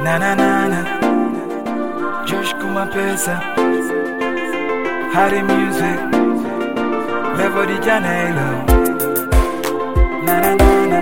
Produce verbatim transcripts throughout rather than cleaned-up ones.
Na na na na, Josh Kumapesa, Harry Music, Levo di Janeiro. Na na na na,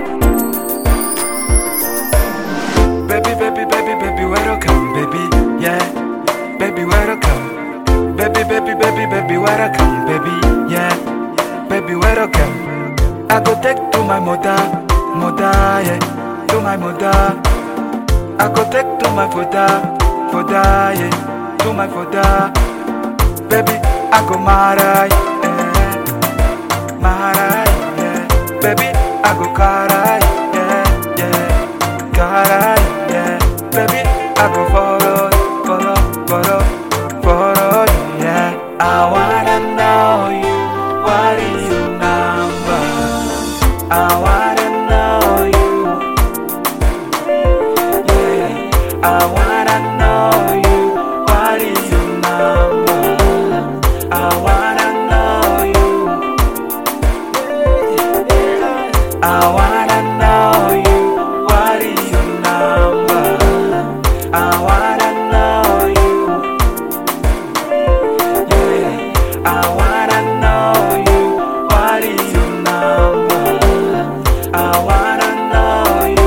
baby baby baby baby welcome baby, yeah, baby welcome, baby baby baby baby welcome baby, yeah, baby welcome. I go take to my mother, mother, yeah, to my mother. I go take to my father, father, yeah, to my father. Baby, I go marry, yeah, marry, yeah. Baby, I go carry, yeah, yeah, carry, yeah. Baby, I go follow, follow, follow, follow, yeah. I wanna know you, what is your number? I wanna know you. I wanna know you, what is your number? I wanna know you. I wanna know you, what is your number? I wanna know you. Yeah. I wanna know you, what is your number? I wanna know you.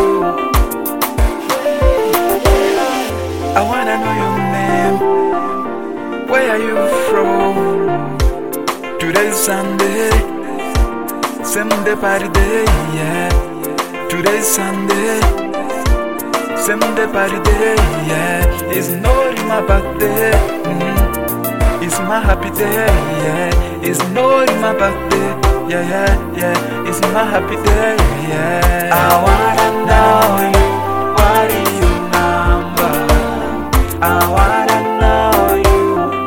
I wanna know your name. Where are you from? Today's Sunday, Sunday party day, yeah. Today's Sunday, Sunday party day, yeah. It's not my birthday, mm-hmm. It's my happy day, yeah. It's not my birthday, yeah, yeah, yeah. It's my happy day, yeah. I wanna know you, what is your number? I wanna know you,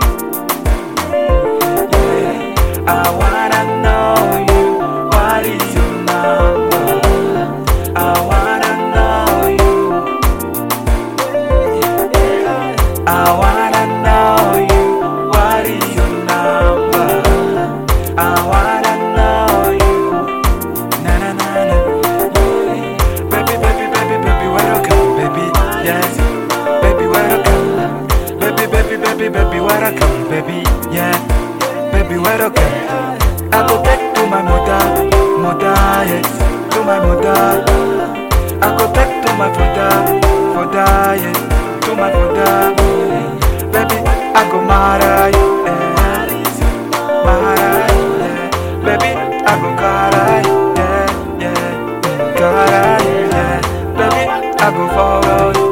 yeah. I wanna know you, what is your number? I wanna know you, yeah. I wanna know you, what is your number? I wanna know you, na na na na, yeah. Baby, baby, baby, baby, welcome, baby, yeah. Baby, baby, welcome, baby, yeah. Baby, welcome. I go back to my mother, mother, yeah. To my mother. I go back to my father, father, yeah. To my father. Baby, I go marry, yeah. Marry, yeah. Baby, I go carry, yeah, yeah. Carry, yeah. Baby, I go follow.